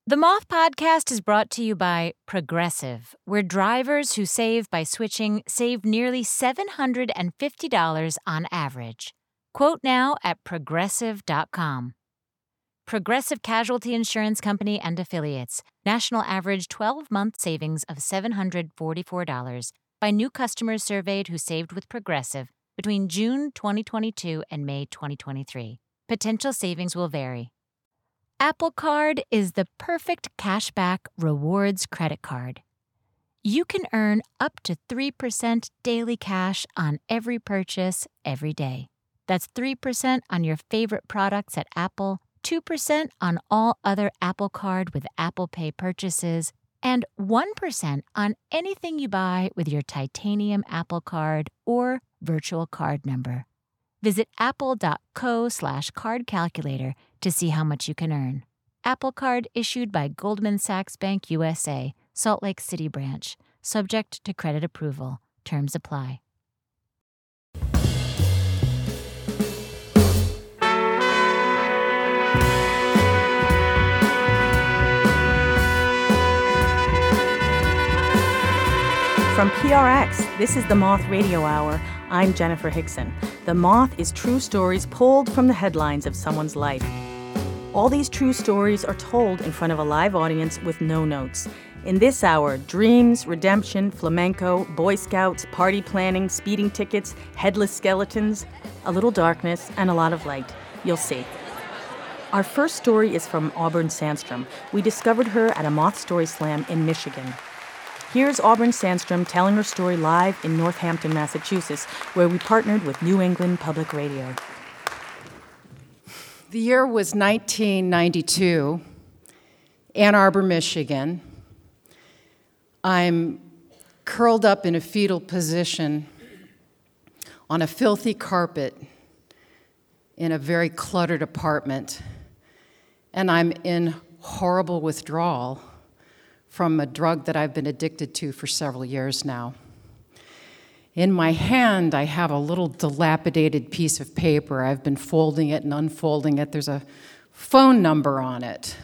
The Moth Podcast is brought to you by Progressive, where drivers who save by switching save nearly $750 on average. Quote now at Progressive.com. Progressive Casualty Insurance Company and Affiliates. National average 12-month savings of $744 by new customers surveyed who saved with Progressive between June 2022 and May 2023. Potential savings will vary. Apple Card is the perfect cashback rewards credit card. You can earn up to 3% daily cash on every purchase every day. That's 3% on your favorite products at Apple, 2% on all other Apple Card with Apple Pay purchases, and 1% on anything you buy with your titanium Apple Card or virtual card number. Visit apple.co/card calculator to see how much you can earn. Apple Card issued by Goldman Sachs Bank USA, Salt Lake City branch. Subject to credit approval. Terms apply. From PRX, this is the Moth Radio Hour. I'm Jennifer Hickson. The Moth is true stories pulled from the headlines of someone's life. All these true stories are told in front of a live audience with no notes. In this hour, dreams, redemption, flamenco, Boy Scouts, party planning, speeding tickets, headless skeletons, a little darkness, and a lot of light. You'll see. Our first story is from Auburn Sandstrom. We discovered her at a Moth Story Slam in Michigan. Here's Auburn Sandstrom telling her story live in Northampton, Massachusetts, where we partnered with New England Public Radio. The year was 1992, Ann Arbor, Michigan. I'm curled up in a fetal position on a filthy carpet in a very cluttered apartment, and I'm in horrible withdrawal from a drug that I've been addicted to for several years now. In my hand, I have a little dilapidated piece of paper. I've been folding it and unfolding it. There's a phone number on it.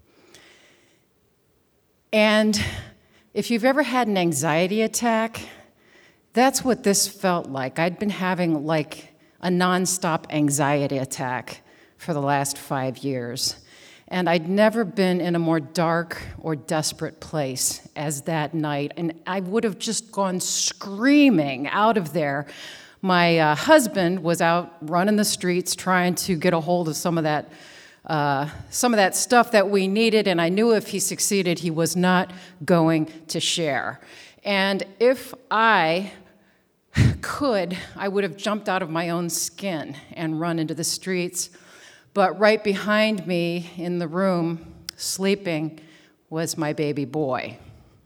And if you've ever had an anxiety attack, that's what this felt like. I'd been having like a nonstop anxiety attack for the last 5 years. And I'd never been in a more dark or desperate place as that night. And I would have just gone screaming out of there. My husband was out running the streets trying to get a hold of some of that stuff that we needed. And I knew if he succeeded, he was not going to share. And if I could, I would have jumped out of my own skin and run into the streets. But right behind me in the room, sleeping, was my baby boy.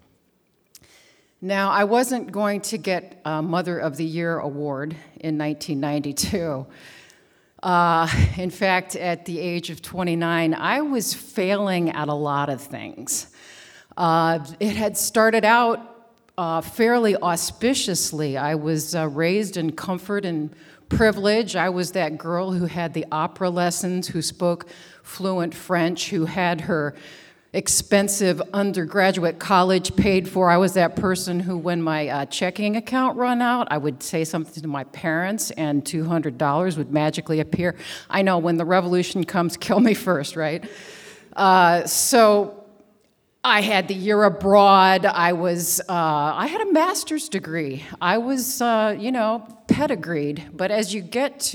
Now, I wasn't going to get a Mother of the Year award in 1992. In fact, at the age of 29, I was failing at a lot of things. It had started out fairly auspiciously. I was raised in comfort and privilege. I was that girl who had the opera lessons, who spoke fluent French, who had her expensive undergraduate college paid for. I was that person who, when my checking account ran out, I would say something to my parents and $200 would magically appear. I know, when the revolution comes, kill me first, right? So I had the year abroad. I had a master's degree. I was, pedigreed. But as you get to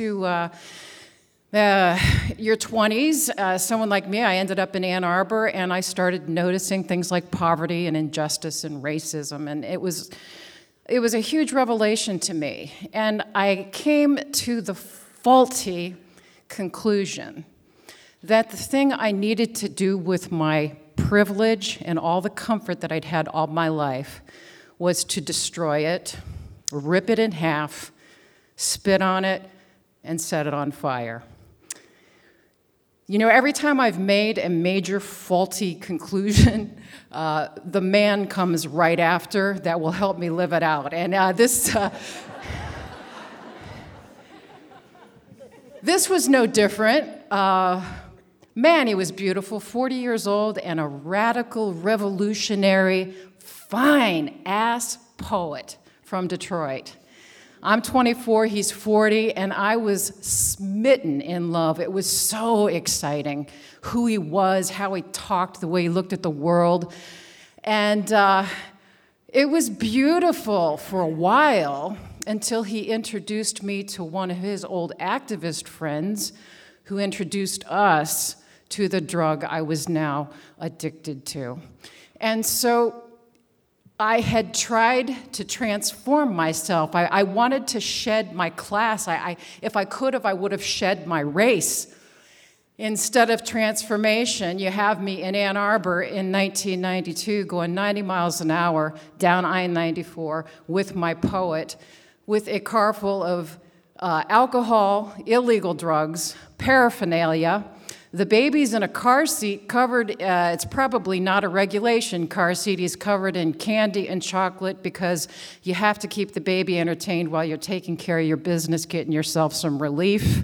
your 20s, someone like me, I ended up in Ann Arbor, and I started noticing things like poverty and injustice and racism, and it was a huge revelation to me. And I came to the faulty conclusion that the thing I needed to do with my privilege and all the comfort that I'd had all my life was to destroy it, rip it in half, spit on it, and set it on fire. You know, every time I've made a major faulty conclusion, the man comes right after that will help me live it out. And this was no different. Man, he was beautiful, 40 years old, and a radical, revolutionary, fine-ass poet from Detroit. I'm 24, he's 40, and I was smitten in love. It was so exciting who he was, how he talked, the way he looked at the world. And it was beautiful for a while until he introduced me to one of his old activist friends who introduced us to the drug I was now addicted to. And so I had tried to transform myself. I wanted to shed my class. If I could have, I would have shed my race. Instead of transformation, you have me in Ann Arbor in 1992 going 90 miles an hour down I-94 with my poet, with a car full of alcohol, illegal drugs, paraphernalia. The baby's in a car seat covered, it's probably not a regulation car seat. He's covered in candy and chocolate because you have to keep the baby entertained while you're taking care of your business, getting yourself some relief.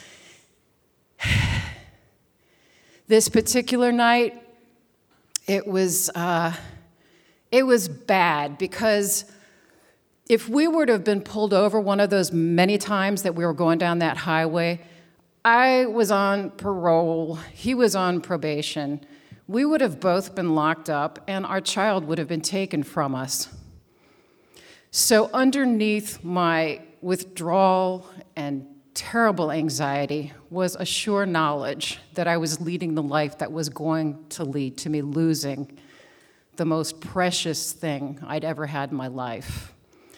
This particular night, it was bad because if we were to have been pulled over one of those many times that we were going down that highway, I was on parole, he was on probation. We would have both been locked up, and our child would have been taken from us. So underneath my withdrawal and terrible anxiety was a sure knowledge that I was leading the life that was going to lead to me losing the most precious thing I'd ever had in my life.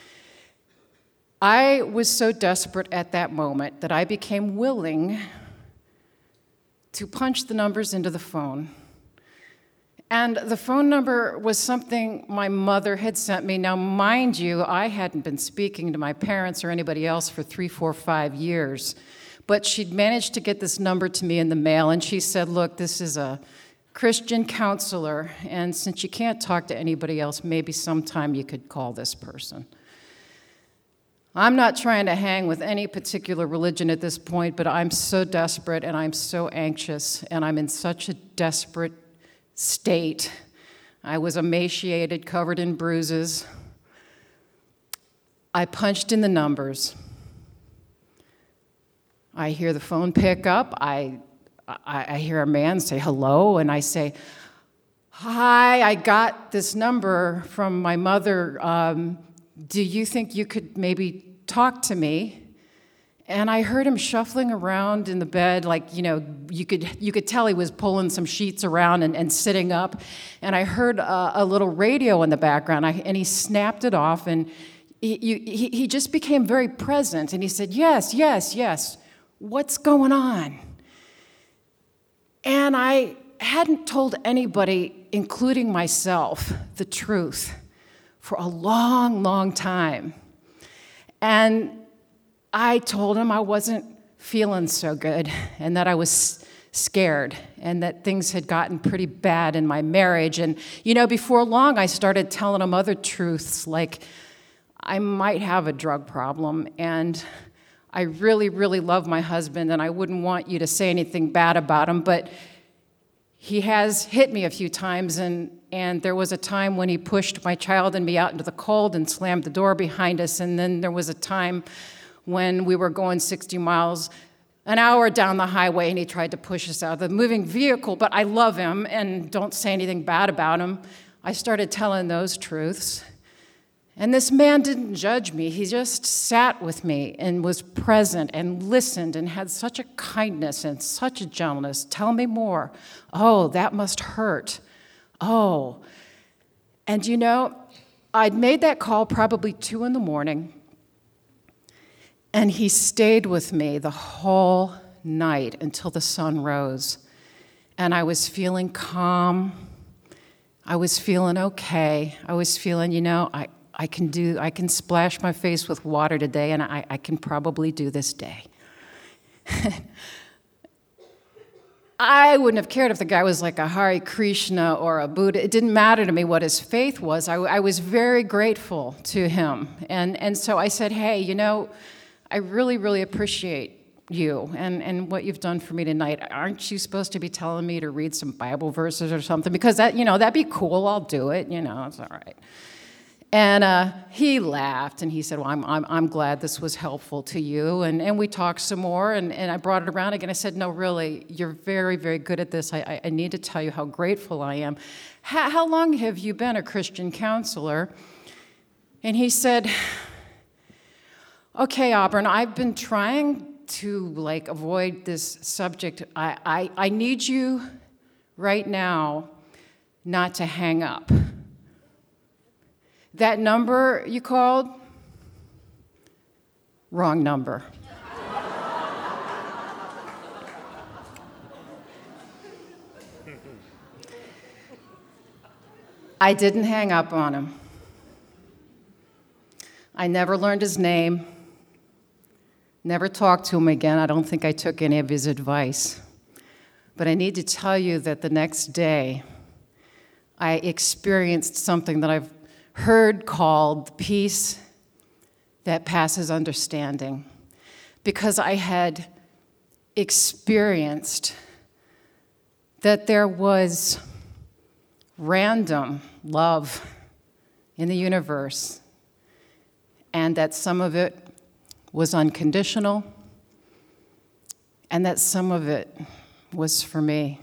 I was so desperate at that moment that I became willing to punch the numbers into the phone. And the phone number was something my mother had sent me. Now, mind you, I hadn't been speaking to my parents or anybody else for 3, 4, 5 years, but she'd managed to get this number to me in the mail, and she said, look, this is a Christian counselor, and since you can't talk to anybody else, maybe sometime you could call this person. I'm not trying to hang with any particular religion at this point, but I'm so desperate and I'm so anxious and I'm in such a desperate state. I was emaciated, covered in bruises. I punched in the numbers. I hear the phone pick up. I hear a man say hello, and I say, hi, I got this number from my mother. Do you think you could maybe talk to me? And I heard him shuffling around in the bed, like, you know, you could tell he was pulling some sheets around and sitting up. And I heard a little radio in the background, and he snapped it off, and he just became very present. And he said, yes, yes, yes, what's going on? And I hadn't told anybody, including myself, the truth for a long, long time. And I told him I wasn't feeling so good and that I was scared and that things had gotten pretty bad in my marriage. And, you know, before long, I started telling him other truths, like I might have a drug problem and I really, really love my husband and I wouldn't want you to say anything bad about him, but he has hit me a few times, and there was a time when he pushed my child and me out into the cold and slammed the door behind us, and then there was a time when we were going 60 miles an hour down the highway and he tried to push us out of the moving vehicle, but I love him and don't say anything bad about him. I started telling those truths, and this man didn't judge me. He just sat with me and was present and listened and had such a kindness and such a gentleness. Tell me more. Oh, that must hurt. Oh. And you know, I'd made that call probably 2 a.m, and he stayed with me the whole night until the sun rose. And I was feeling calm. I was feeling okay. I was feeling, you know, I can splash my face with water today, and I can probably do this day. I wouldn't have cared if the guy was like a Hare Krishna or a Buddha. It didn't matter to me what his faith was. I was very grateful to him. And so I said, hey, you know, I really, really appreciate you and what you've done for me tonight. Aren't you supposed to be telling me to read some Bible verses or something? Because that'd be cool. I'll do it. It's all right. And he laughed and he said, well, I'm glad this was helpful to you. And we talked some more and I brought it around again. I said, no, really, you're very, very good at this. I need to tell you how grateful I am. How long have you been a Christian counselor? And he said, okay, Auburn, I've been trying to avoid this subject. I need you right now not to hang up. That number you called, wrong number. I didn't hang up on him. I never learned his name, never talked to him again. I don't think I took any of his advice. But I need to tell you that the next day, I experienced something that I've heard called peace that passes understanding, because I had experienced that there was random love in the universe, and that some of it was unconditional, and that some of it was for me.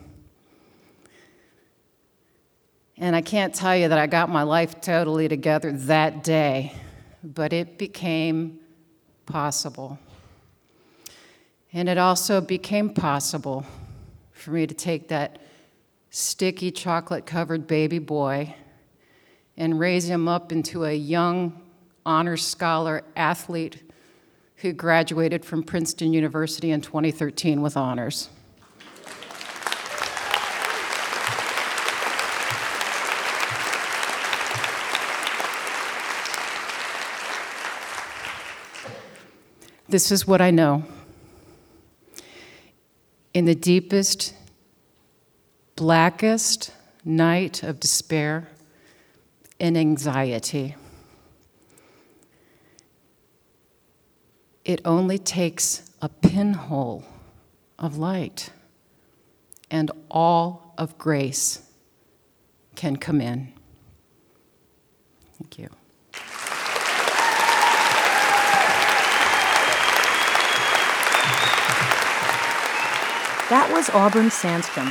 And I can't tell you that I got my life totally together that day, but it became possible. And it also became possible for me to take that sticky chocolate-covered baby boy and raise him up into a young honors scholar athlete who graduated from Princeton University in 2013 with honors. This is what I know. In the deepest, blackest night of despair and anxiety, it only takes a pinhole of light, and all of grace can come in. Thank you. That was Auburn Sandstrom.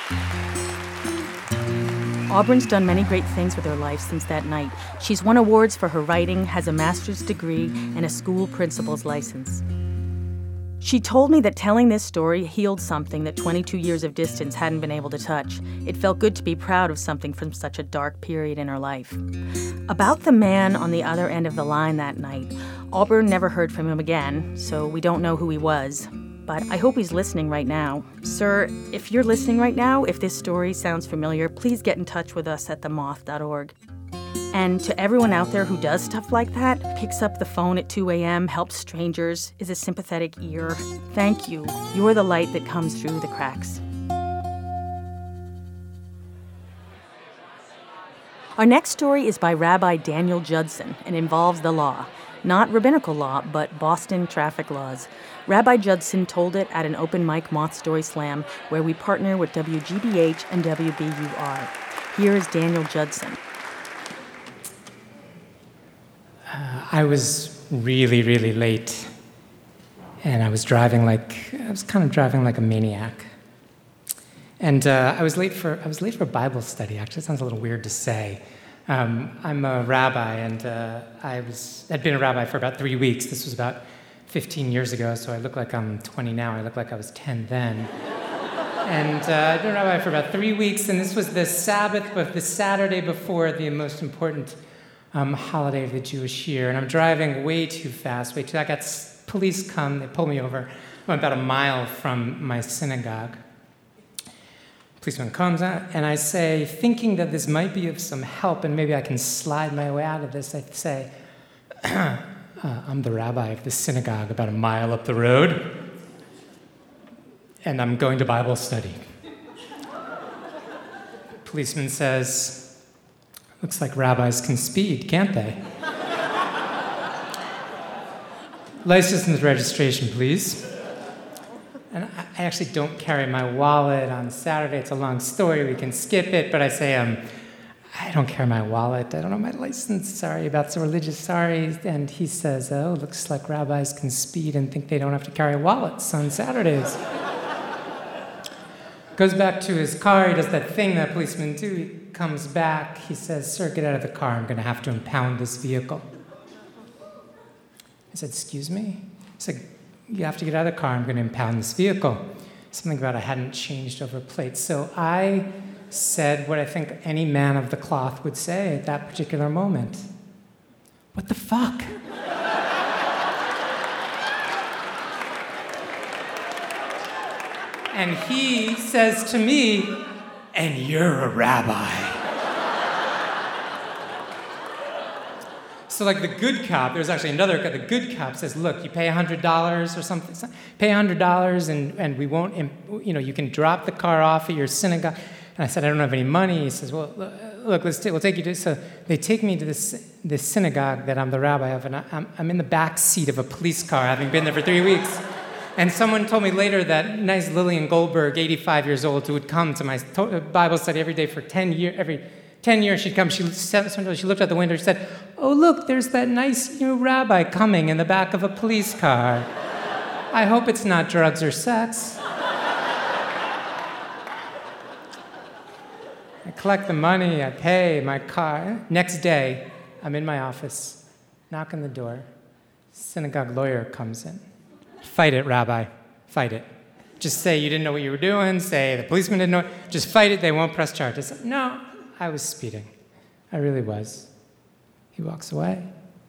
Auburn's done many great things with her life since that night. She's won awards for her writing, has a master's degree, and a school principal's license. She told me that telling this story healed something that 22 years of distance hadn't been able to touch. It felt good to be proud of something from such a dark period in her life. About the man on the other end of the line that night, Auburn never heard from him again, so we don't know who he was. But I hope he's listening right now. Sir, if you're listening right now, if this story sounds familiar, please get in touch with us at themoth.org. And to everyone out there who does stuff like that, picks up the phone at 2 a.m., helps strangers, is a sympathetic ear, thank you. You're the light that comes through the cracks. Our next story is by Rabbi Daniel Judson and involves the law. Not rabbinical law, but Boston traffic laws. Rabbi Judson told it at an open mic Moth Story Slam where we partner with WGBH and WBUR. Here is Daniel Judson. I was really, really late, and I was kind of driving like a maniac. And I was late for Bible study. Actually, it sounds a little weird to say. I'm a rabbi, and I'd been a rabbi for about 3 weeks. This was about 15 years ago, so I look like I'm 20 now. I look like I was 10 then. And I'd been a rabbi for about 3 weeks, and this was the Saturday before the most important holiday of the Jewish year. And I'm driving way too fast, I got police come, they pull me over. I'm about a mile from my synagogue. Policeman comes out, and I say, thinking that this might be of some help and maybe I can slide my way out of this, I say, I'm the rabbi of the synagogue about a mile up the road, and I'm going to Bible study. Policeman says, looks like rabbis can speed, can't they? License and registration, please. I actually don't carry my wallet on Saturday. It's a long story. We can skip it. But I say, I don't carry my wallet. I don't know my license. Sorry about the religious sorry. And he says, oh, looks like rabbis can speed and think they don't have to carry wallets on Saturdays. Goes back to his car. He does that thing that policemen do. He comes back. He says, sir, get out of the car. I'm going to have to impound this vehicle. I said, excuse me? He said, you have to get out of the car. I'm going to impound this vehicle. Something about I hadn't changed over plates. So I said what I think any man of the cloth would say at that particular moment. What the fuck? And he says to me, and you're a rabbi. So like the good cop, there's actually another guy, the good cop says, look, you pay $100 or something, pay $100 and we won't, you can drop the car off at your synagogue. And I said, I don't have any money. He says, well, look, we'll take you to, so they take me to this synagogue that I'm the rabbi of, and I'm in the back seat of a police car, having been there for 3 weeks. And someone told me later that nice Lillian Goldberg, 85 years old, who would come to my Bible study every day for 10 years, every 10 years she'd come, she looked out the window, she said, oh, look, there's that nice new rabbi coming in the back of a police car. I hope it's not drugs or sex. I collect the money, I pay my car. Next day, I'm in my office, knock on the door, synagogue lawyer comes in. Fight it, Rabbi, fight it. Just say you didn't know what you were doing, say the policeman didn't know, just fight it, they won't press charges. No, I was speeding. I really was. He walks away.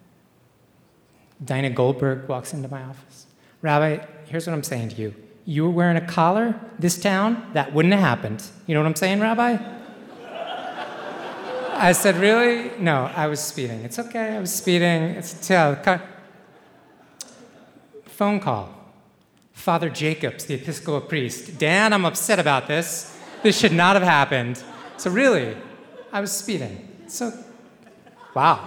Dinah Goldberg walks into my office. Rabbi, here's what I'm saying to you. You were wearing a collar, this town, that wouldn't have happened. You know what I'm saying, Rabbi? I said, really? No, I was speeding. It's okay, I was speeding. Phone call. Father Jacobs, the Episcopal priest. Dan, I'm upset about this. This should not have happened. So really, I was speeding. So, wow.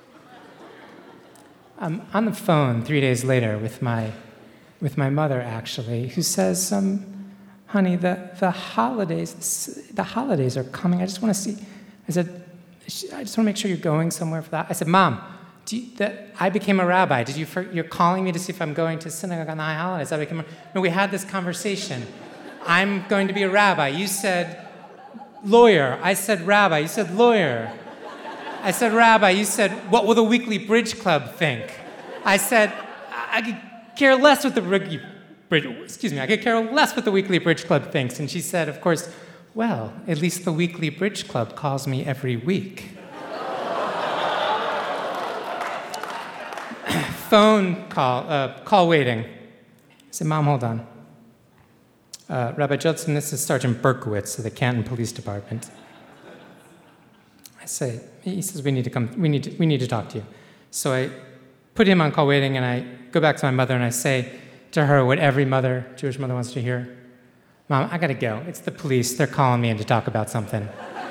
I'm on the phone 3 days later with my mother, actually, who says, honey, the holidays are coming. I just want to see. I said, I just want to make sure you're going somewhere for that. I said, Mom, I became a rabbi. You're calling me to see if I'm going to synagogue on the high holidays. No, we had this conversation. I'm going to be a rabbi. You said lawyer. I said rabbi. You said lawyer. I said rabbi. You said, what will the weekly bridge club think? I said, I could care less what the weekly bridge club thinks. And she said, of course, well, at least the weekly bridge club calls me every week. Phone call waiting. I said, Mom, hold on. Rabbi Judson, this is Sergeant Berkowitz of the Canton Police Department. I say, he says, we need to talk to you. So I put him on call waiting, and I go back to my mother, and I say to her what every Jewish mother wants to hear. Mom, I gotta go. It's the police. They're calling me in to talk about something.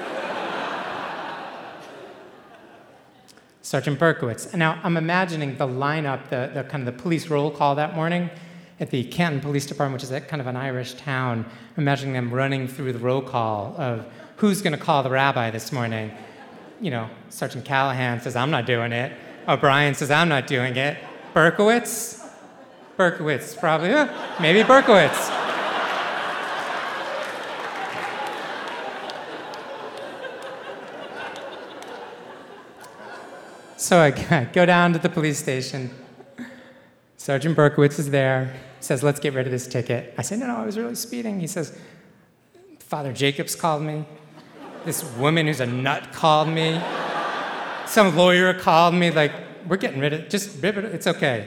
Sergeant Berkowitz. And now I'm imagining the lineup, the kind of the police roll call that morning at the Canton Police Department, which is kind of an Irish town. I'm imagining them running through the roll call of who's going to call the rabbi this morning. Sergeant Callahan says, I'm not doing it. O'Brien says, I'm not doing it. Berkowitz, probably. Maybe Berkowitz. So I go down to the police station. Sergeant Berkowitz is there. Says, let's get rid of this ticket. I said, no, I was really speeding. He says, Father Jacobs called me. This woman who's a nut called me. Some lawyer called me. Like, we're getting rid of it. Just rip it. It's okay.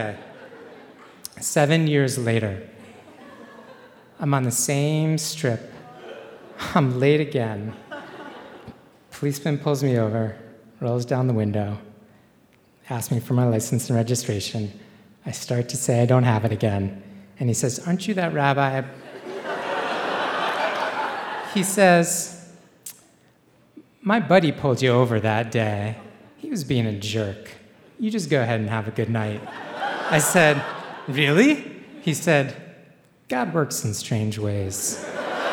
7 years later, I'm on the same strip. I'm late again. Policeman pulls me over, rolls down the window, asks me for my license and registration. I start to say I don't have it again. And he says, aren't you that rabbi? He says, my buddy pulled you over that day. He was being a jerk. You just go ahead and have a good night. I said, really? He said, God works in strange ways.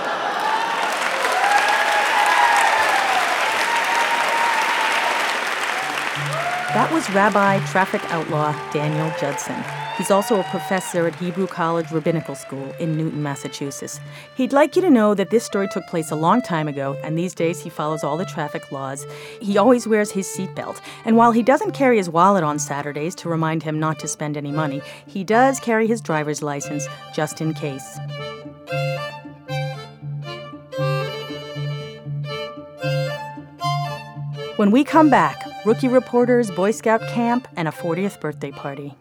That was Rabbi traffic outlaw Daniel Judson. He's also a professor at Hebrew College Rabbinical School in Newton, Massachusetts. He'd like you to know that this story took place a long time ago, and these days he follows all the traffic laws. He always wears his seatbelt, and while he doesn't carry his wallet on Saturdays to remind him not to spend any money, he does carry his driver's license just in case. When we come back, rookie reporters, Boy Scout camp, and a 40th birthday party.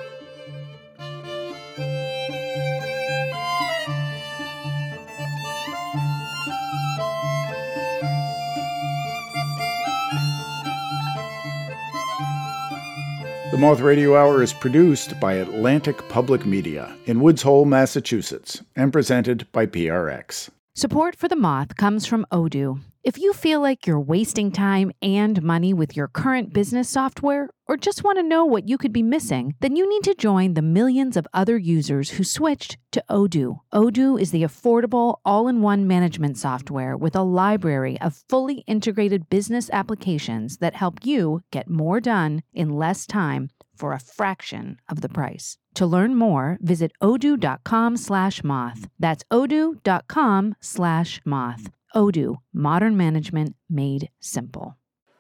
The Moth Radio Hour is produced by Atlantic Public Media in Woods Hole, Massachusetts, and presented by PRX. Support for The Moth comes from Odoo. If you feel like you're wasting time and money with your current business software, or just want to know what you could be missing, then you need to join the millions of other users who switched to Odoo. Odoo is the affordable, all-in-one management software with a library of fully integrated business applications that help you get more done in less time for a fraction of the price. To learn more, visit odoo.com/moth. That's odoo.com/moth. Odoo, modern management made simple.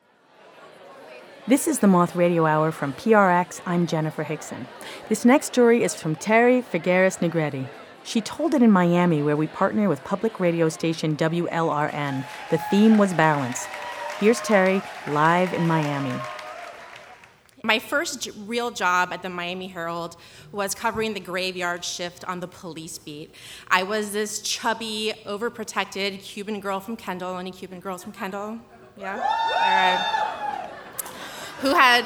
This is the Moth Radio Hour from PRX. I'm Jennifer Hickson. This next story is from Terry Figueres Negretti. She told it in Miami, where we partner with public radio station WLRN. The theme was balance. Here's Terry, live in Miami. My first real job at the Miami Herald was covering the graveyard shift on the police beat. I was this chubby, overprotected Cuban girl from Kendall. Any Cuban girls from Kendall? Yeah? All right. Who had,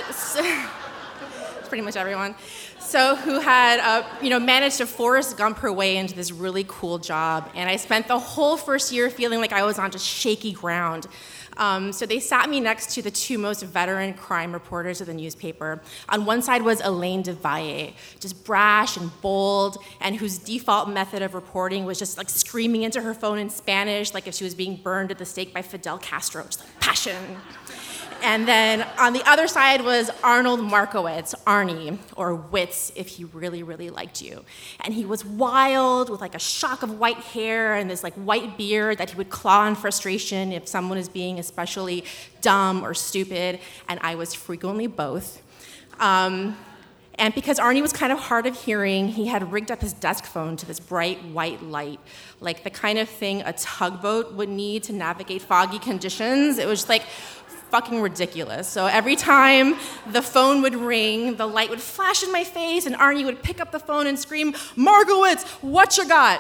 pretty much everyone. So who had, managed to Forrest Gump her way into this really cool job. And I spent the whole first year feeling like I was on just shaky ground. So they sat me next to the two most veteran crime reporters of the newspaper. On one side was Elaine DeValle, just brash and bold, and whose default method of reporting was just like screaming into her phone in Spanish, like if she was being burned at the stake by Fidel Castro, just like passion. And then on the other side was Arnold Markowitz, Arnie, or Witz, if he really, really liked you. And he was wild, with like a shock of white hair and this like white beard that he would claw in frustration if someone was being especially dumb or stupid, and I was frequently both. And because Arnie was kind of hard of hearing, he had rigged up his desk phone to this bright white light, like the kind of thing a tugboat would need to navigate foggy conditions. It was just like fucking ridiculous. So every time the phone would ring, the light would flash in my face, and Arnie would pick up the phone and scream, "Markowitz, what you got?"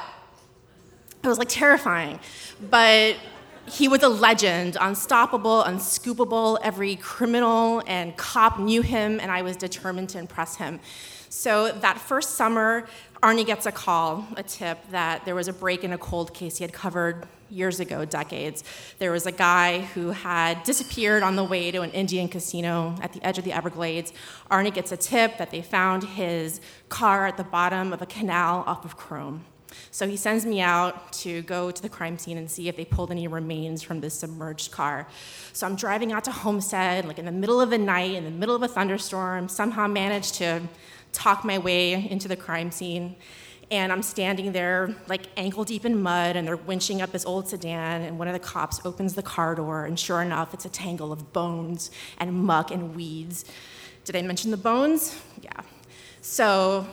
It was like terrifying. But he was a legend, unstoppable, unscoopable. Every criminal and cop knew him, and I was determined to impress him. So that first summer, Arnie gets a call, a tip, that there was a break in a cold case he had covered years ago, decades. There was a guy who had disappeared on the way to an Indian casino at the edge of the Everglades. Arnie gets a tip that they found his car at the bottom of a canal off of Chrome. So he sends me out to go to the crime scene and see if they pulled any remains from this submerged car. So I'm driving out to Homestead, like in the middle of the night, in the middle of a thunderstorm, somehow managed to talk my way into the crime scene. And I'm standing there, like ankle deep in mud, and they're winching up this old sedan, and one of the cops opens the car door, and sure enough, it's a tangle of bones and muck and weeds. Did I mention the bones? Yeah. So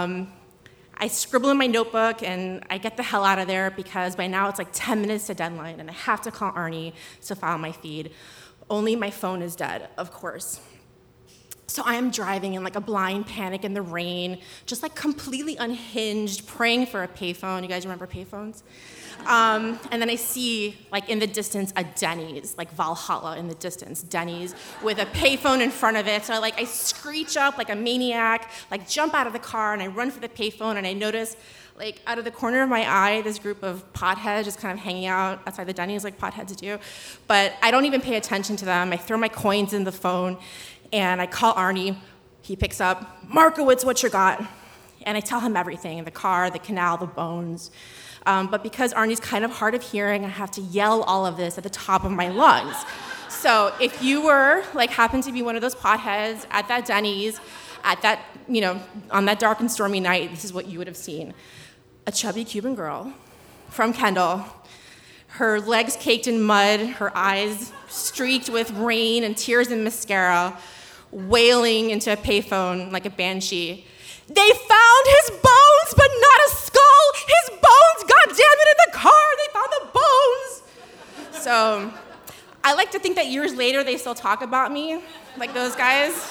I scribble in my notebook, and I get the hell out of there because by now it's like 10 minutes to deadline, and I have to call Arnie to file my feed. Only my phone is dead, of course. So I am driving in like a blind panic in the rain, just like completely unhinged, praying for a payphone. You guys remember payphones? And then I see, like in the distance, a Denny's, like Valhalla in the distance, Denny's with a payphone in front of it. So I screech up like a maniac, like jump out of the car, and I run for the payphone, and I notice, like out of the corner of my eye, this group of potheads just kind of hanging out outside the Denny's like potheads do. But I don't even pay attention to them. I throw my coins in the phone, and I call Arnie. He picks up, "Markowitz, what you got?" And I tell him everything, the car, the canal, the bones. But because Arnie's kind of hard of hearing, I have to yell all of this at the top of my lungs. So if you were, happened to be one of those potheads at that Denny's, at that, on that dark and stormy night, this is what you would have seen. A chubby Cuban girl from Kendall, her legs caked in mud, her eyes streaked with rain and tears and mascara, wailing into a payphone like a banshee. They found his bones, but not a skull! His bones, goddammit, in the car! They found the bones! So, I like to think that years later they still talk about me, like those guys.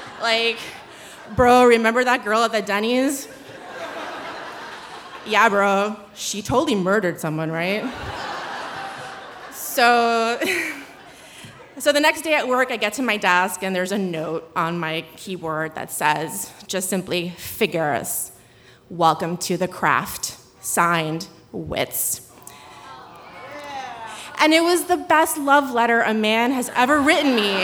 Bro, remember that girl at the Denny's? Yeah, bro, she totally murdered someone, right? So the next day at work, I get to my desk, and there's a note on my keyboard that says, just simply, Figueres, welcome to the craft, signed, Wits. And it was the best love letter a man has ever written me.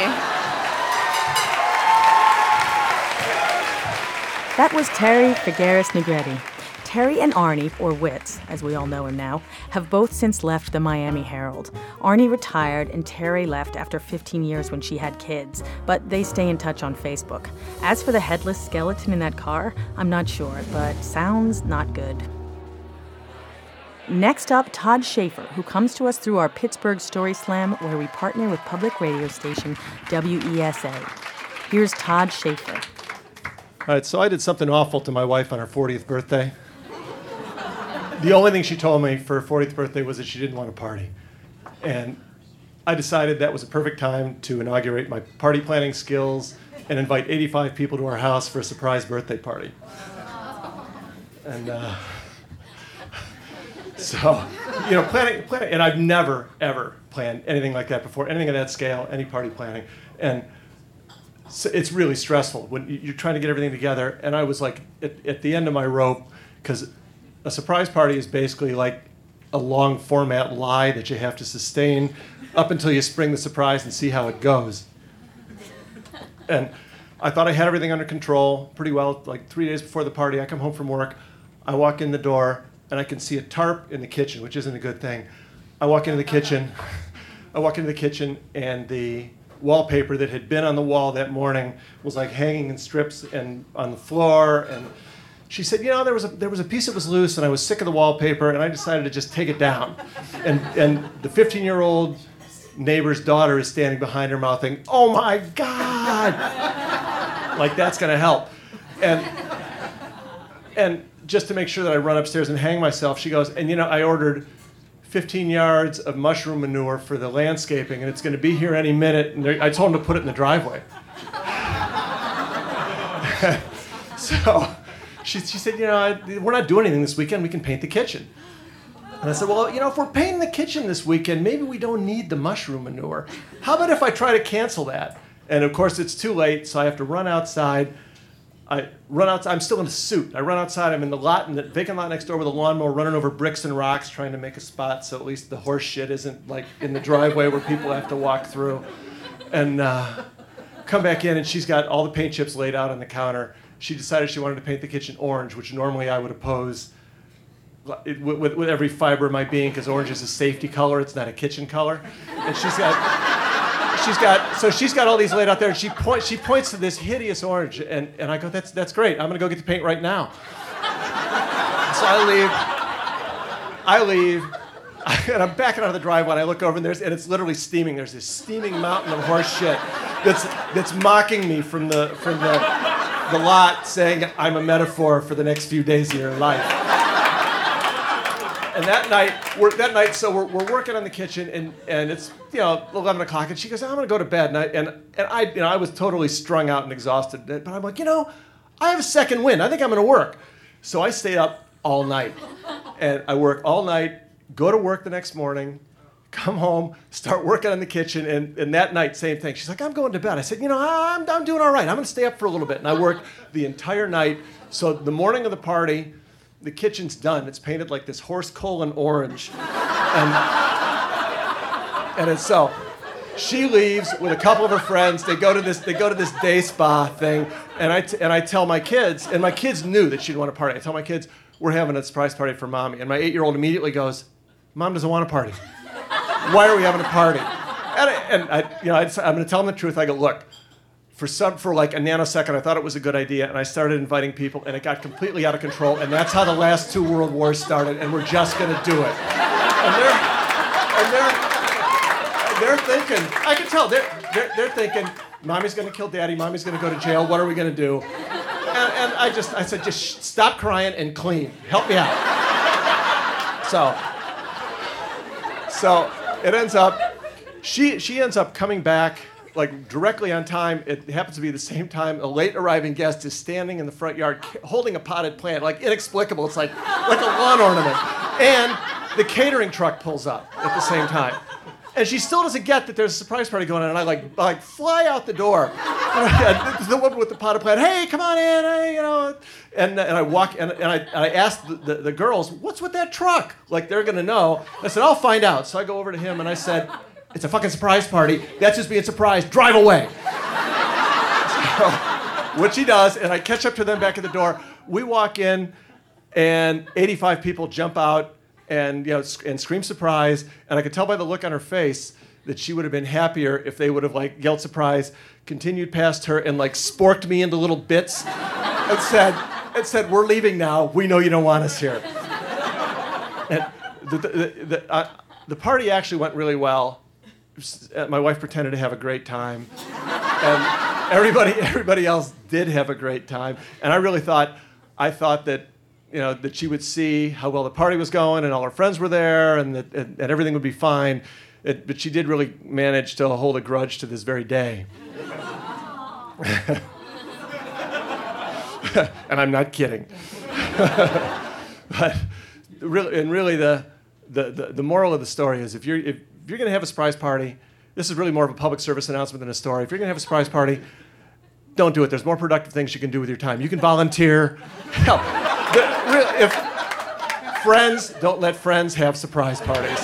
That was Terry Figueres Negrete. Terry and Arnie, or Wits, as we all know him now, have both since left the Miami Herald. Arnie retired and Terry left after 15 years when she had kids, but they stay in touch on Facebook. As for the headless skeleton in that car, I'm not sure, but sounds not good. Next up, Todd Schaefer, who comes to us through our Pittsburgh Story Slam, where we partner with public radio station WESA. Here's Todd Schaefer. All right, so I did something awful to my wife on her 40th birthday. The only thing she told me for her 40th birthday was that she didn't want to party. And I decided that was a perfect time to inaugurate my party planning skills and invite 85 people to our house for a surprise birthday party. And planning, and I've never, ever planned anything like that before, anything of that scale, any party planning. And so it's really stressful when you're trying to get everything together. And I was at the end of my rope, because a surprise party is basically like a long format lie that you have to sustain up until you spring the surprise and see how it goes. And I thought I had everything under control pretty well. 3 days before the party, I come home from work, I walk in the door, and I can see a tarp in the kitchen, which isn't a good thing. I walk into the kitchen, and the wallpaper that had been on the wall that morning was hanging in strips and on the floor. And she said, there was a piece that was loose, and I was sick of the wallpaper, and I decided to just take it down. And the 15-year-old neighbor's daughter is standing behind her mouthing, "Oh my God!" That's gonna help. And just to make sure that I run upstairs and hang myself, she goes, "And I ordered 15 yards of mushroom manure for the landscaping, and it's going to be here any minute." And I told him to put it in the driveway. So she said, "We're not doing anything this weekend. We can paint the kitchen." And I said, "Well, if we're painting the kitchen this weekend, maybe we don't need the mushroom manure. How about if I try to cancel that?" And of course, it's too late, so I have to run outside. I'm still in a suit. I run outside. I'm in the vacant lot next door with a lawnmower, running over bricks and rocks, trying to make a spot so at least the horse shit isn't in the driveway where people have to walk through. And come back in, and she's got all the paint chips laid out on the counter. She decided she wanted to paint the kitchen orange, which normally I would oppose with every fiber of my being, because orange is a safety color. It's not a kitchen color. And she's got all these laid out there, and she points to this hideous orange, and I go, that's great. I'm gonna go get the paint right now. So I leave, and I'm backing out of the driveway, and I look over, and it's literally steaming. There's this steaming mountain of horse shit that's mocking me from the lot, saying I'm a metaphor for the next few days of your life. And that night, so we're working on the kitchen, and it's 11 o'clock, and she goes, "I'm gonna go to bed." And I was totally strung out and exhausted, but I'm like, I have a second wind. I think I'm gonna work. So I stayed up all night, and I work all night, go to work the next morning, come home, start working on the kitchen, and that night, same thing. She's like, "I'm going to bed." I said, I'm doing all right. I'm gonna stay up for a little bit, and I worked the entire night. So the morning of the party, the kitchen's done. It's painted like this horse colon orange. And it's so she leaves with a couple of her friends. They go to this day spa thing, and I tell my kids, and my kids knew that she'd want to party. I tell my kids, we're having a surprise party for Mommy. And my 8-year-old immediately goes, Mom doesn't want a party. Why are we having a party? I'm going to tell them the truth. I go, look, for like a nanosecond, I thought it was a good idea, and I started inviting people, and it got completely out of control, and that's how the last 2 world wars started, and we're just going to do it. And they're thinking, I can tell, they're thinking, Mommy's going to kill Daddy, Mommy's going to go to jail, what are we going to do? And I said, just stop crying and clean. Help me out. So it ends up, she ends up coming back like directly on time. It happens to be the same time a late arriving guest is standing in the front yard holding a potted plant, like inexplicable. It's like a lawn ornament. And the catering truck pulls up at the same time. And she still doesn't get that there's a surprise party going on, and I like fly out the door. The woman with the potted plant, hey, come on in, hey, you know. And I walk, and I asked the girls, what's with that truck? Like, they're gonna know. I said, I'll find out. So I go over to him and I said, it's a fucking surprise party. That's just being surprised. Drive away. So, which he does, and I catch up to them back at the door. We walk in, and 85 people jump out and scream surprise. And I could tell by the look on her face that she would have been happier if they would have like yelled surprise, continued past her, and like sporked me into little bits, and said, "We're leaving now. We know you don't want us here." And the party actually went really well. My wife pretended to have a great time, and everybody else did have a great time. And I thought that, that she would see how well the party was going, and all her friends were there, and that everything would be fine. But she did really manage to hold a grudge to this very day. And I'm not kidding. But really, the moral of the story is if you're going to have a surprise party, this is really more of a public service announcement than a story. If you're going to have a surprise party, don't do it. There's more productive things you can do with your time. You can volunteer. Hell, if friends, don't let friends have surprise parties.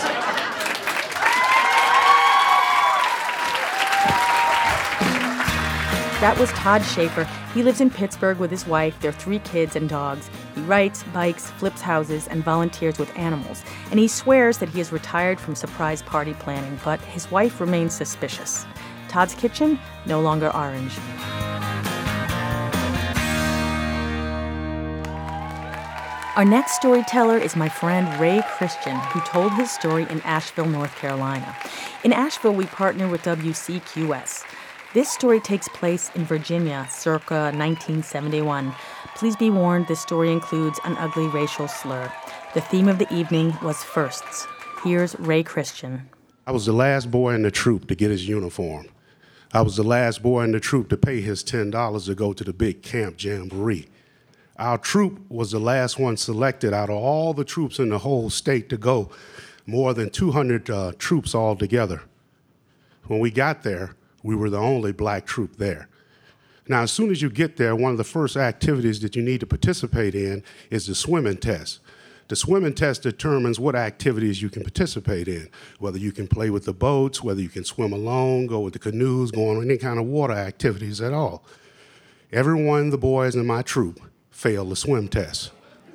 That was Todd Schaefer. He lives in Pittsburgh with his wife, their 3 kids and dogs. He writes, bikes, flips houses, and volunteers with animals. And he swears that he is retired from surprise party planning, but his wife remains suspicious. Todd's kitchen, no longer orange. Our next storyteller is my friend Ray Christian, who told his story in Asheville, North Carolina. In Asheville, we partner with WCQS. This story takes place in Virginia, circa 1971. Please be warned, this story includes an ugly racial slur. The theme of the evening was firsts. Here's Ray Christian. I was the last boy in the troop to get his uniform. I was the last boy in the troop to pay his $10 to go to the big camp jamboree. Our troop was the last one selected out of all the troops in the whole state to go, more than 200 troops altogether. When we got there, we were the only black troop there. Now, as soon as you get there, one of the first activities that you need to participate in is the swimming test. The swimming test determines what activities you can participate in, whether you can play with the boats, whether you can swim alone, go with the canoes, go on any kind of water activities at all. Every one of the boys in my troop failed the swim test.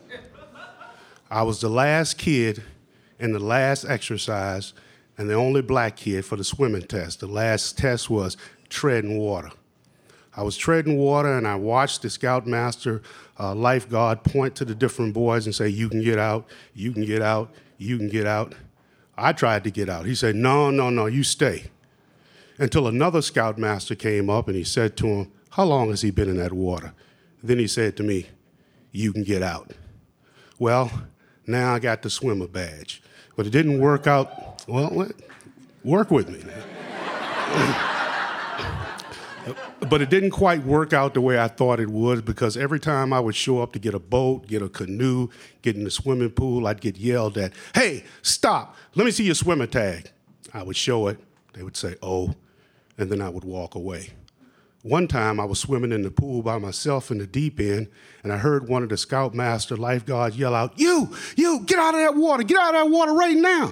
I was the last kid in the last exercise and the only black kid for the swimming test. The last test was treading water. I was treading water, and I watched the scoutmaster lifeguard point to the different boys and say, you can get out, you can get out, you can get out. I tried to get out. He said, no, you stay. Until another scoutmaster came up and he said to him, how long has he been in that water? Then he said to me, you can get out. Well, now I got the swimmer badge. But it didn't work out. Well, work with me. But it didn't quite work out the way I thought it would, because every time I would show up to get a boat, get a canoe, get in the swimming pool, I'd get yelled at, hey, stop, let me see your swimmer tag. I would show it. They would say, oh, and then I would walk away. One time I was swimming in the pool by myself in the deep end, and I heard one of the scoutmaster lifeguards yell out, you, get out of that water right now.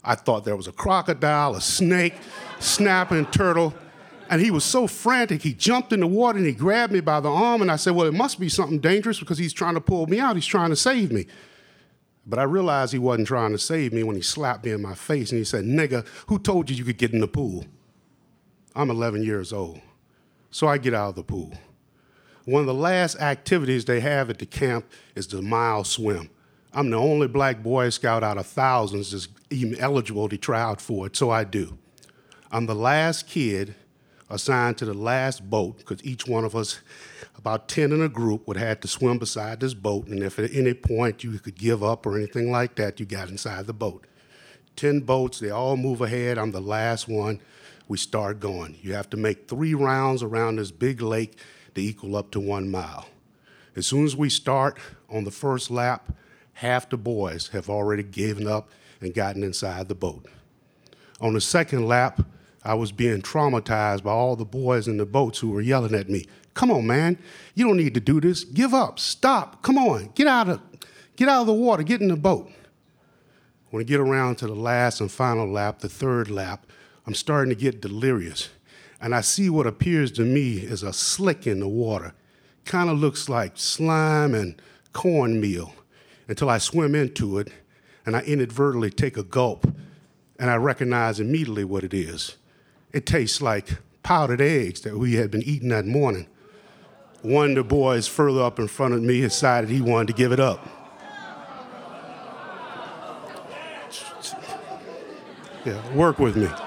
I thought there was a crocodile, a snake, snapping turtle. And he was so frantic, he jumped in the water and he grabbed me by the arm. And I said, well, it must be something dangerous because he's trying to pull me out. He's trying to save me. But I realized he wasn't trying to save me when he slapped me in my face and he said, nigga, who told you could get in the pool? I'm 11 years old. So I get out of the pool. One of the last activities they have at the camp is the mile swim. I'm the only black Boy Scout out of thousands that's even eligible to try out for it, so I do. I'm the last kid assigned to the last boat, because each one of us, about 10 in a group, would have to swim beside this boat, and if at any point you could give up or anything like that, you got inside the boat. 10 boats, they all move ahead. I'm the last one. We start going. You have to make 3 rounds around this big lake to equal up to 1 mile. As soon as we start on the first lap, half the boys have already given up and gotten inside the boat. On the second lap, I was being traumatized by all the boys in the boats who were yelling at me. Come on, man, you don't need to do this. Give up, stop, come on, get out of the water, get in the boat. When I get around to the last and final lap, the third lap, I'm starting to get delirious. And I see what appears to me as a slick in the water. Kind of looks like slime and cornmeal until I swim into it and I inadvertently take a gulp and I recognize immediately what it is. It tastes like powdered eggs that we had been eating that morning. One of the boys further up in front of me decided he wanted to give it up. Yeah, work with me.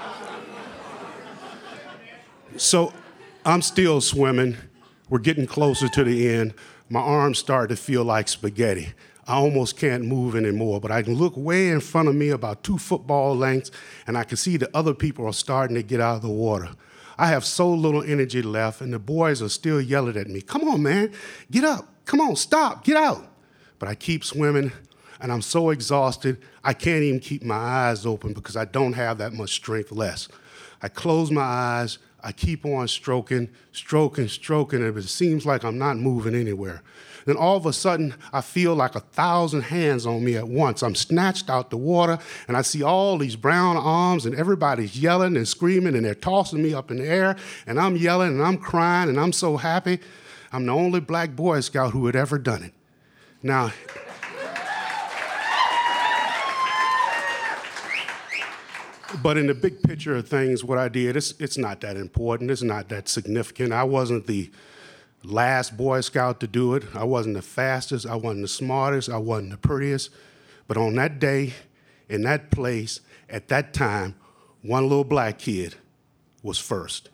So I'm still swimming. We're getting closer to the end. My arms start to feel like spaghetti. I almost can't move anymore, but I can look way in front of me about 2 football lengths, and I can see that other people are starting to get out of the water. I have so little energy left, and the boys are still yelling at me. Come on, man, get up. Come on, stop, get out. But I keep swimming, and I'm so exhausted, I can't even keep my eyes open because I don't have that much strength left. I close my eyes, I keep on stroking, and it seems like I'm not moving anywhere. Then all of a sudden, I feel like 1,000 hands on me at once. I'm snatched out the water, and I see all these brown arms, and everybody's yelling and screaming, and they're tossing me up in the air, and I'm yelling, and I'm crying, and I'm so happy. I'm the only black Boy Scout who had ever done it. Now, but in the big picture of things, what I did, it's not that important. It's not that significant. I wasn't the last Boy Scout to do it. I wasn't the fastest. I wasn't the smartest. I wasn't the prettiest. But on that day, in that place, at that time, one little black kid was first.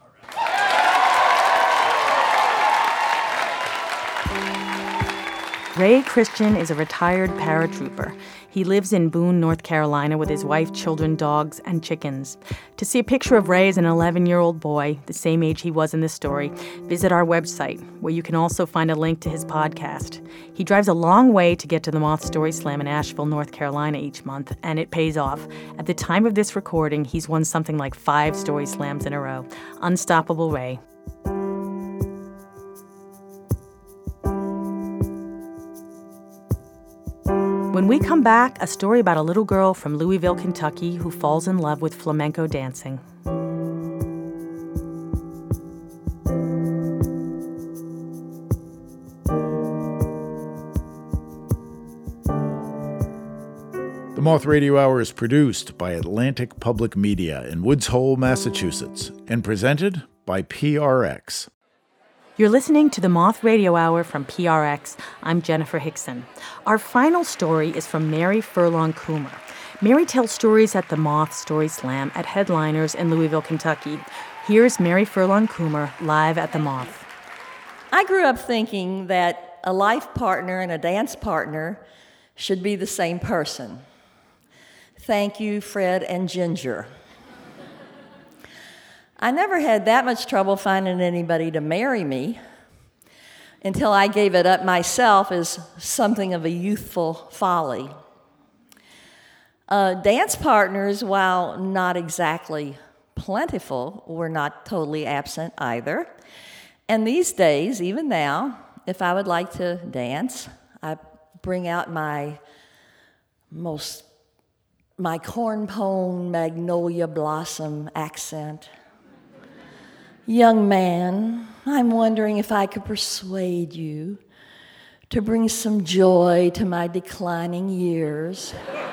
Ray Christian is a retired paratrooper. He lives in Boone, North Carolina with his wife, children, dogs, and chickens. To see a picture of Ray as an 11-year-old boy, the same age he was in this story, visit our website, where you can also find a link to his podcast. He drives a long way to get to the Moth Story Slam in Asheville, North Carolina each month, and it pays off. At the time of this recording, he's won something like 5 Story Slams in a row. Unstoppable Ray. When we come back, a story about a little girl from Louisville, Kentucky, who falls in love with flamenco dancing. The Moth Radio Hour is produced by Atlantic Public Media in Woods Hole, Massachusetts, and presented by PRX. You're listening to the Moth Radio Hour from PRX. I'm Jennifer Hickson. Our final story is from Mary Furlong Coomer. Mary tells stories at the Moth Story Slam at Headliners in Louisville, Kentucky. Here's Mary Furlong Coomer live at the Moth. I grew up thinking that a life partner and a dance partner should be the same person. Thank you, Fred and Ginger. I never had that much trouble finding anybody to marry me until I gave it up myself as something of a youthful folly. Dance partners, while not exactly plentiful, were not totally absent either. And these days, even now, if I would like to dance, I bring out my most my cornpone magnolia blossom accent. Young man, I'm wondering if I could persuade you to bring some joy to my declining years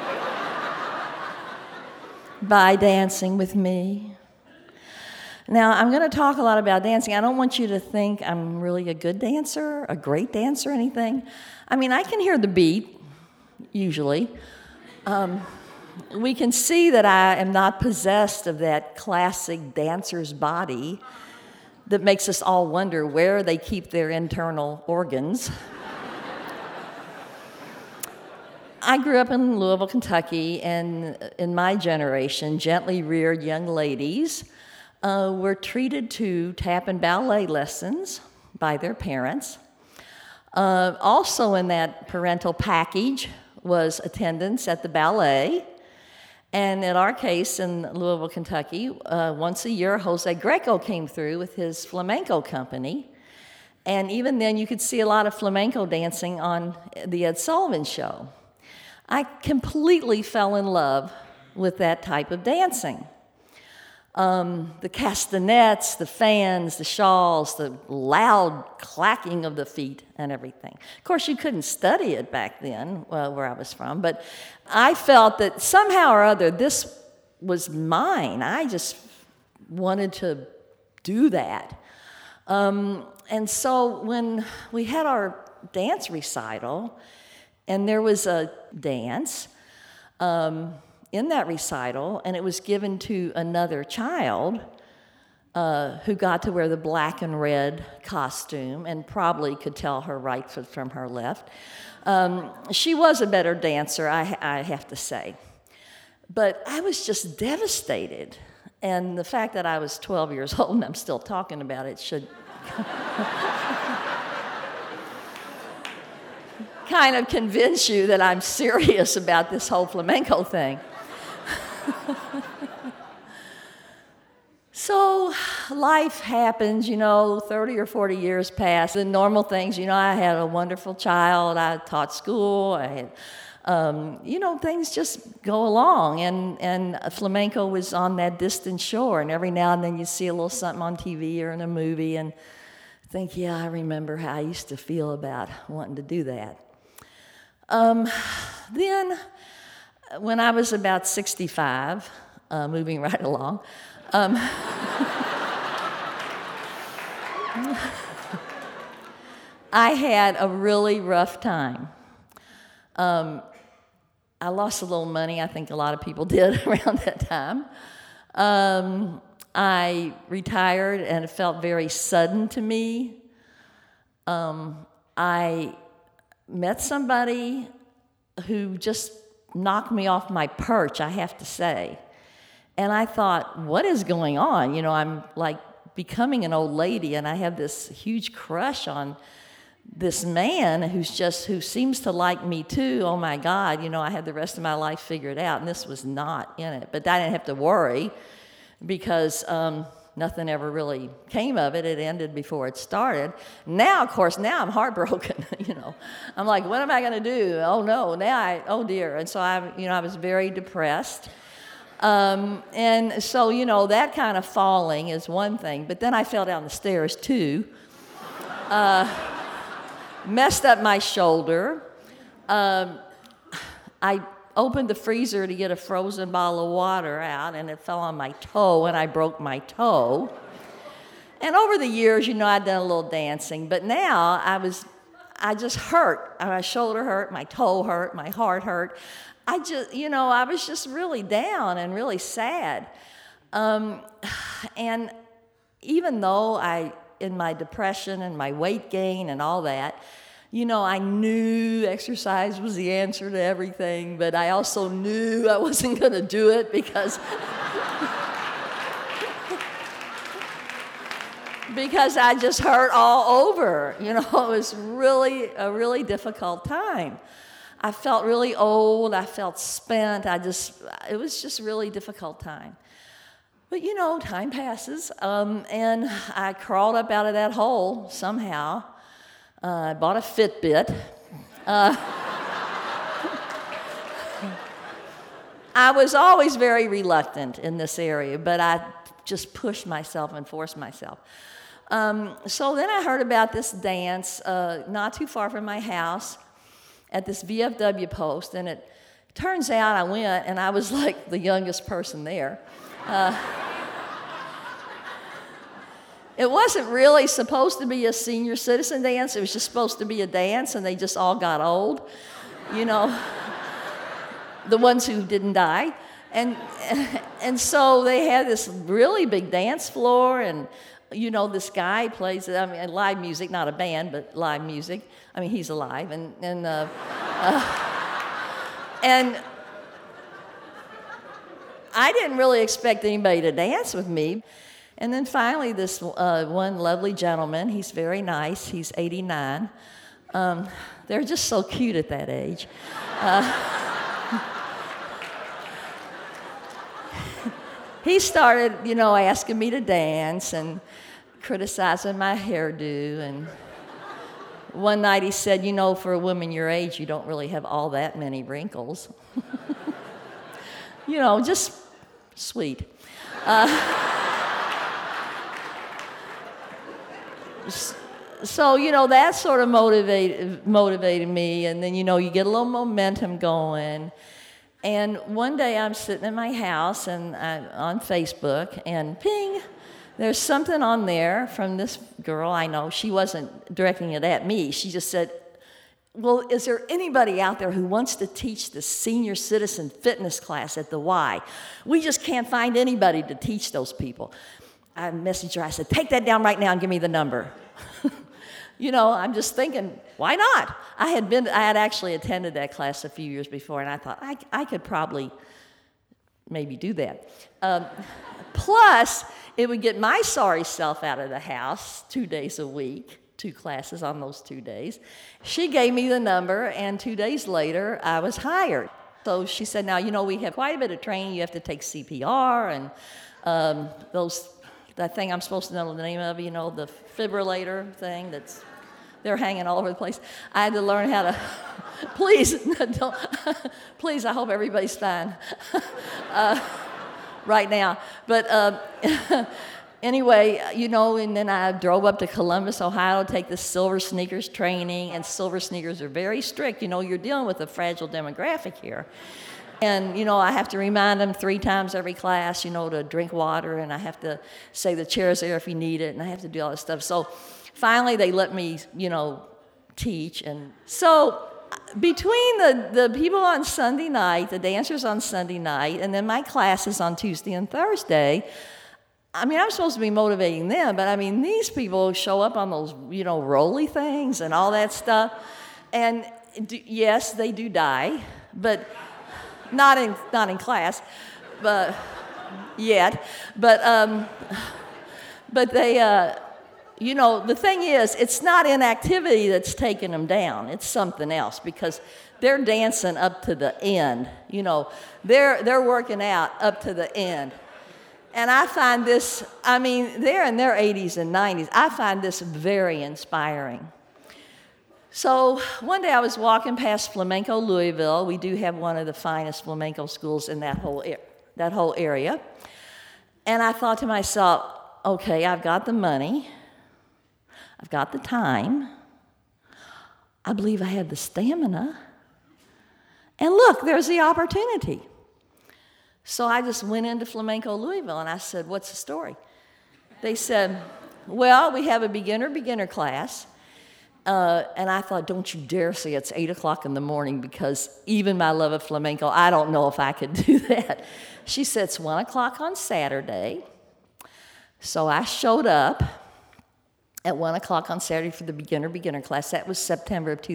by dancing with me. Now, I'm going to talk a lot about dancing. I don't want you to think I'm really a good dancer, a great dancer, anything. I mean, I can hear the beat, usually. We can see that I am not possessed of that classic dancer's body that makes us all wonder where they keep their internal organs. I grew up in Louisville, Kentucky, and in my generation, gently reared young ladies were treated to tap and ballet lessons by their parents. Also in that parental package was attendance at the ballet. And in our case, in Louisville, Kentucky, once a year, Jose Greco came through with his flamenco company. And even then, you could see a lot of flamenco dancing on the Ed Sullivan Show. I completely fell in love with that type of dancing. The castanets, the fans, the shawls, the loud clacking of the feet and everything. Of course, you couldn't study it back then, where I was from, but I felt that somehow or other this was mine. I just wanted to do that. And so when we had our dance recital, and there was a dance in that recital, and it was given to another child who got to wear the black and red costume and probably could tell her right foot from her left. She was a better dancer, I have to say. But I was just devastated. And the fact that I was 12 years old and I'm still talking about it should kind of convince you that I'm serious about this whole flamenco thing. So life happens, 30 or 40 years pass. The normal things, I had a wonderful child. I taught school. I had, things just go along. And flamenco was on that distant shore. And every now and then you see a little something on TV or in a movie and think, yeah, I remember how I used to feel about wanting to do that. Then, when I was about 65, moving right along, I had a really rough time. I lost a little money. I think a lot of people did around that time. I retired, and it felt very sudden to me. I met somebody who just knocked me off my perch, I have to say. And I thought, what is going on? I'm like becoming an old lady, and I have this huge crush on this man who seems to like me too. Oh my God, I had the rest of my life figured out, and this was not in it. But I didn't have to worry because nothing ever really came of it. It ended before it started. Now, of course, I'm heartbroken. I'm like, what am I going to do? Oh no, oh dear. And so I was very depressed. And so, that kind of falling is one thing. But then I fell down the stairs too. Messed up my shoulder. I opened the freezer to get a frozen bottle of water out, and it fell on my toe, and I broke my toe. And over the years, I'd done a little dancing, but now I just hurt. My shoulder hurt, my toe hurt, my heart hurt. I was just really down and really sad. And even though in my depression and my weight gain and all that, I knew exercise was the answer to everything, but I also knew I wasn't going to do it because I just hurt all over. It was really a really difficult time. I felt really old. I felt spent. It was just a really difficult time. But time passes, and I crawled up out of that hole somehow. I bought a Fitbit. I was always very reluctant in this area, but I just pushed myself and forced myself. So then I heard about this dance not too far from my house at this VFW post, and it turns out I went, and I was like the youngest person there. It wasn't really supposed to be a senior citizen dance. It was just supposed to be a dance, and they just all got old, you know, the ones who didn't die. And so they had this really big dance floor, and, you know, this guy plays, I mean, live music, not a band, but live music. I mean, he's alive, and I didn't really expect anybody to dance with me. And then finally, this one lovely gentleman, he's very nice, he's 89. They're just so cute at that age. He started, you know, asking me to dance and criticizing my hairdo. And one night he said, you know, for a woman your age, you don't really have all that many wrinkles. You know, just sweet. So, you know, that sort of motivated me, and then, you know, you get a little momentum going. And one day I'm sitting in my house and on Facebook, and ping, there's something on there from this girl I know. She wasn't directing it at me. She just said, well, is there anybody out there who wants to teach the senior citizen fitness class at the Y? We just can't find anybody to teach those people. I messaged her. I said, take that down right now and give me the number. You know, I'm just thinking, why not? I had actually attended that class a few years before, and I thought, I could probably maybe do that. Plus, it would get my sorry self out of the house 2 days a week, 2 classes on those 2 days. She gave me the number, and 2 days later, I was hired. So she said, now, you know, we have quite a bit of training. You have to take CPR and that thing I'm supposed to know the name of, you know, the fibrillator thing they're hanging all over the place. I had to learn how to, please, don't, please, I hope everybody's fine right now. But anyway, you know, and then I drove up to Columbus, Ohio to take the Silver Sneakers training, and Silver Sneakers are very strict. You know, you're dealing with a fragile demographic here. And, you know, I have to remind them 3 times every class, you know, to drink water, and I have to say the chair's there if you need it, and I have to do all this stuff. So finally they let me, you know, teach. And so between the people on Sunday night, the dancers on Sunday night, and then my classes on Tuesday and Thursday, I mean, I'm supposed to be motivating them, but I mean, these people show up on those, you know, rolly things and all that stuff. And yes, they do die, but not in class, but yet. But they, you know, the thing is, it's not inactivity that's taking them down. It's something else, because they're dancing up to the end. You know, they're working out up to the end. And I find this, I mean, they're in their 80s and 90s. I find this very inspiring. So one day I was walking past Flamenco Louisville. We do have one of the finest flamenco schools in that whole area. And I thought to myself, okay, I've got the money. I've got the time. I believe I had the stamina. And look, there's the opportunity. So I just went into Flamenco Louisville and I said, what's the story? They said, well, we have a beginner class. And I thought, don't you dare say it's 8 o'clock in the morning, because even my love of flamenco, I don't know if I could do that. She said, it's 1 o'clock on Saturday. So I showed up at 1 o'clock on Saturday for the beginner class. That was September of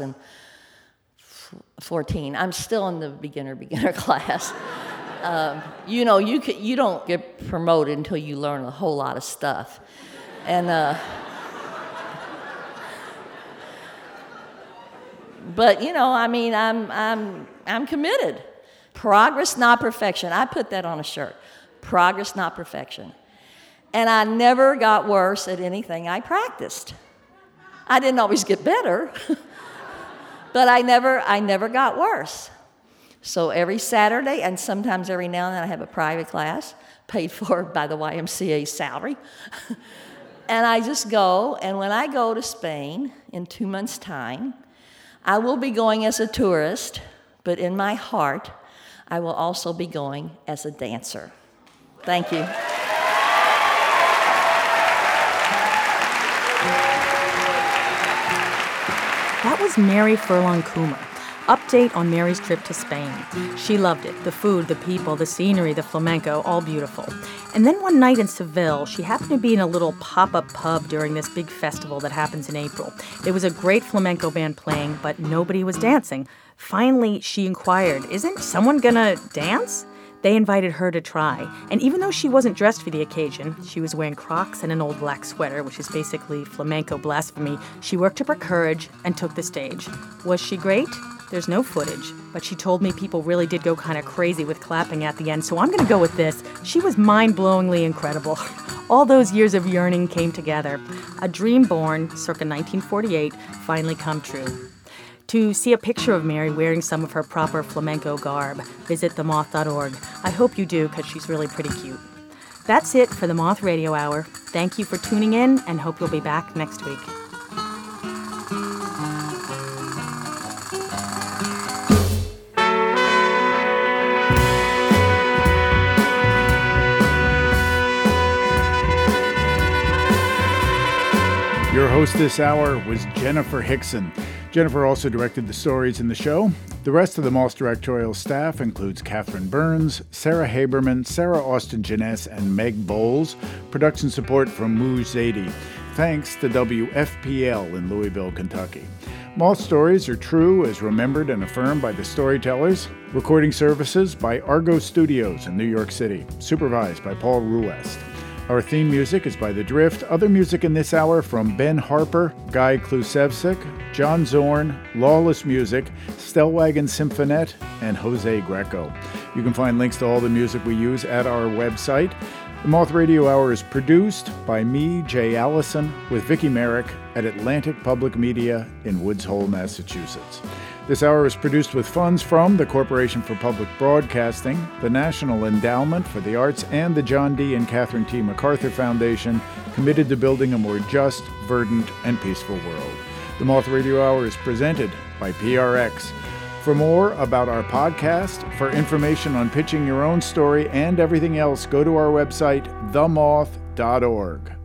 2014. I'm still in the beginner class. You know, you don't get promoted until you learn a whole lot of stuff. And but you know, I mean, I'm committed. Progress, not perfection. I put that on a shirt. Progress, not perfection. And I never got worse at anything I practiced. I didn't always get better, but I never got worse. So every Saturday, and sometimes every now and then, I have a private class paid for by the YMCA's salary. And I just go, and when I go to Spain in 2 months' time, I will be going as a tourist, but in my heart, I will also be going as a dancer. Thank you. That was Mary Furlong Coomer. Update on Mary's trip to Spain. She loved it. The food, the people, the scenery, the flamenco, all beautiful. And then one night in Seville, she happened to be in a little pop-up pub during this big festival that happens in April. There was a great flamenco band playing, but nobody was dancing. Finally, she inquired, "Isn't someone gonna dance?" They invited her to try, and even though she wasn't dressed for the occasion, she was wearing Crocs and an old black sweater, which is basically flamenco blasphemy, she worked up her courage and took the stage. Was she great? There's no footage, but she told me people really did go kind of crazy with clapping at the end, so I'm going to go with this. She was mind-blowingly incredible. All those years of yearning came together. A dream born, circa 1948, finally come true. To see a picture of Mary wearing some of her proper flamenco garb, visit themoth.org. I hope you do, because she's really pretty cute. That's it for the Moth Radio Hour. Thank you for tuning in, and hope you'll be back next week. Your host this hour was Jennifer Hickson. Jennifer also directed the stories in the show. The rest of the Moth directorial staff includes Catherine Burns, Sarah Haberman, Sarah Austin-Jeunesse, and Meg Bowles. Production support from Mouj Zaidi. Thanks to WFPL in Louisville, Kentucky. Moth stories are true as remembered and affirmed by the storytellers. Recording services by Argo Studios in New York City. Supervised by Paul Ruest. Our theme music is by The Drift. Other music in this hour from Ben Harper, Guy Klusevsik, John Zorn, Lawless Music, Stellwagen Symphonette, and Jose Greco. You can find links to all the music we use at our website. The Moth Radio Hour is produced by me, Jay Allison, with Vicki Merrick at Atlantic Public Media in Woods Hole, Massachusetts. This hour is produced with funds from the Corporation for Public Broadcasting, the National Endowment for the Arts, and the John D. and Catherine T. MacArthur Foundation, committed to building a more just, verdant, and peaceful world. The Moth Radio Hour is presented by PRX. For more about our podcast, for information on pitching your own story and everything else, go to our website, themoth.org.